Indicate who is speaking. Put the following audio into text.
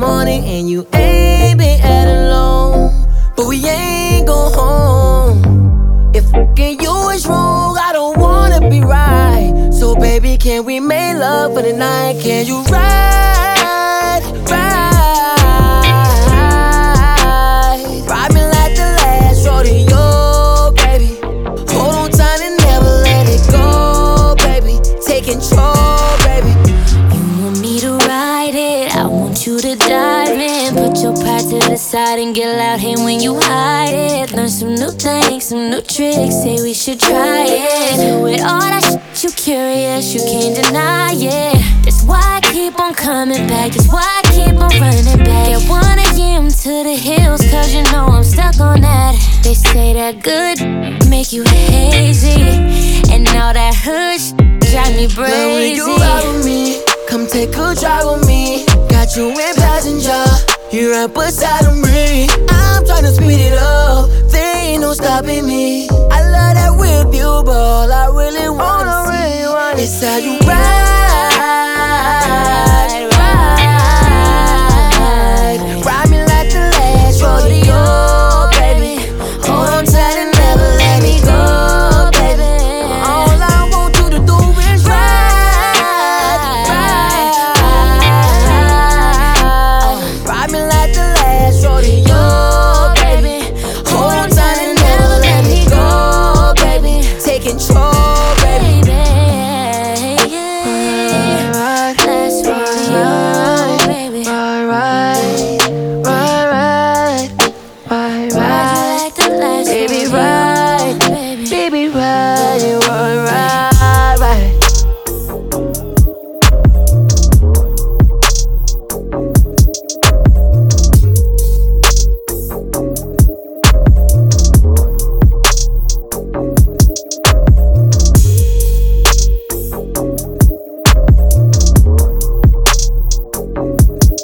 Speaker 1: morning and you ain't been at alone. But we ain't go home. If fucking you is wrong, I don't wanna be right. So baby, can we make love for the night? Can you ride me like the last rodeo, baby? Hold on tight and never let it go, baby. Take control, baby.
Speaker 2: You want me to ride it, I want you to dive in. Put your pride to the side and get loud here when you hide it. Learn some new things, some new tricks, say we should try it. Do it all that shit, you curious, you can't deny it. That's why I keep on coming back, that's why I keep on running back. Get one of them to the hills, cause you know I'm stuck on that. They say that good make you hazy, and all that hood drive me
Speaker 1: Girl, when you
Speaker 2: crazy.
Speaker 1: ride with me, come take a drive with me. Got you in passenger, you right beside of me. I'm tryna speed it up, there ain't no stopping me. I love that whip you, but all I really wanna see is how you ride